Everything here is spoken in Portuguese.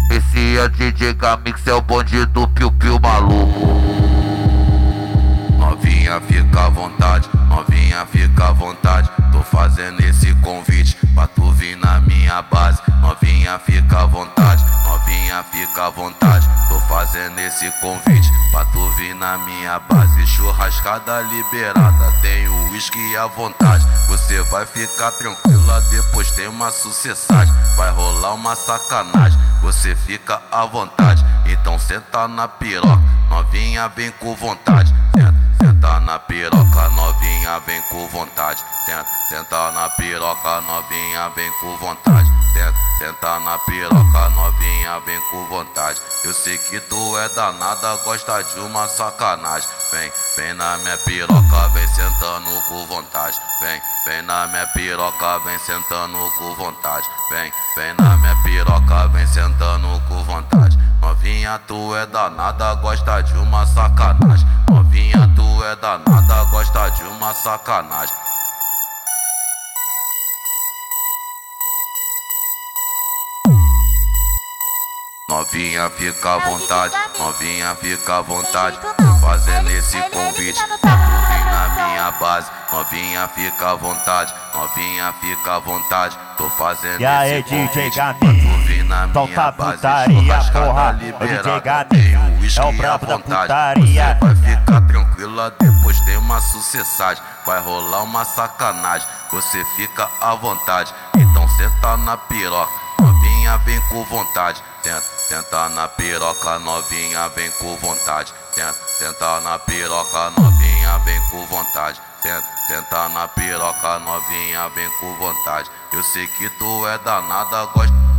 Esse é DJ Gamix, é o bonde do piu-piu maluco. Novinha fica à vontade, novinha fica à vontade. Tô fazendo esse convite pra tu vir na minha base. Novinha fica à vontade, novinha fica à vontade. Tô fazendo esse convite pra tu vir na minha base. Churrascada liberada, tenho uísque à vontade. Você vai ficar tranquila, depois tem uma sucessagem. Vai rolar uma sacanagem, você fica à vontade. Então senta na piroca, novinha vem com vontade. Senta na piroca, novinha vem com vontade. Senta na piroca, novinha vem com vontade. Senta na piroca, novinha vem com vontade. Eu sei que tu é danada, gosta de uma sacanagem. Vem na minha piroca, vem sentando com vontade. Vem na minha piroca, vem sentando com vontade. Vem na minha piroca, vem sentando com vontade. Novinha, tu é danada, gosta de uma sacanagem. Novinha, tu é danada, gosta de uma sacanagem. Novinha fica à vontade, novinha fica à vontade. Tô fazendo esse convite pra tu vir na minha base. Novinha fica à vontade, novinha fica à vontade. Tô fazendo esse convite pra tu vir na minha base. Churrascada liberada, tenho uísque à vontade. Você vai ficar tranquila, depois tem uma sucessagem. Vai rolar uma sacanagem, você fica à vontade. Então senta na piroca, novinha vem com vontade. Senta na piroca, novinha vem com vontade. Senta na piroca, novinha vem com vontade. Senta na piroca, novinha vem com vontade. Eu sei que tu é danada, gosta